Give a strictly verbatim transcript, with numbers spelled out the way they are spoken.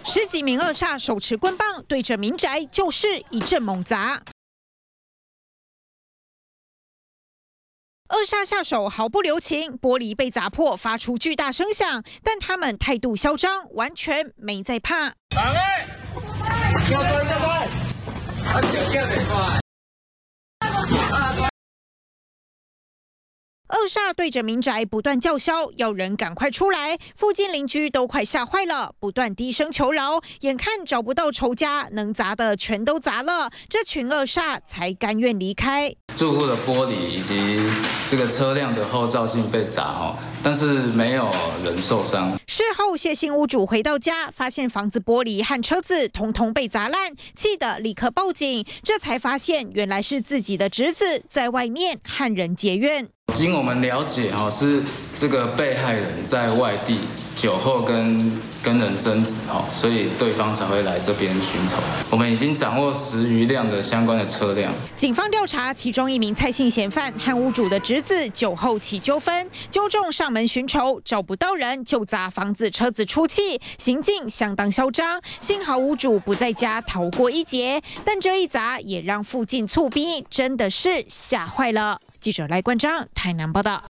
十几名恶煞手持棍棒，对着民宅就是一阵猛砸。恶煞下手毫不留情，玻璃被砸破，发出巨大声响，但他们态度嚣张，完全没在怕。打开，叫开叫开，啊，叫叫得快。 恶煞对着民宅不断叫嚣，要人赶快出来。附近邻居都快吓坏了，不断低声求饶。眼看找不到仇家，能砸的全都砸了，这群恶煞才甘愿离开。 住户的玻璃以及这个车辆的后照镜被砸哦，但是没有人受伤。 事后，谢姓屋主回到家，发现房子玻璃和车子统统被砸烂，气得立刻报警。这才发现，原来是自己的侄子在外面和人结怨。 经我们了解，哈，是这个被害人在外地酒后跟跟人争执，哈，所以对方才会来这边寻仇。我们已经掌握十余辆的相关的车辆。 警方调查，其中一名蔡姓嫌犯和屋主的侄子酒后起纠纷，纠众上门寻仇，找不到人就砸房子、车子出气，行径相当嚣张。幸好屋主不在家，逃过一劫，但这一砸也让附近厝逼真的是吓坏了。记者赖冠章台南报道。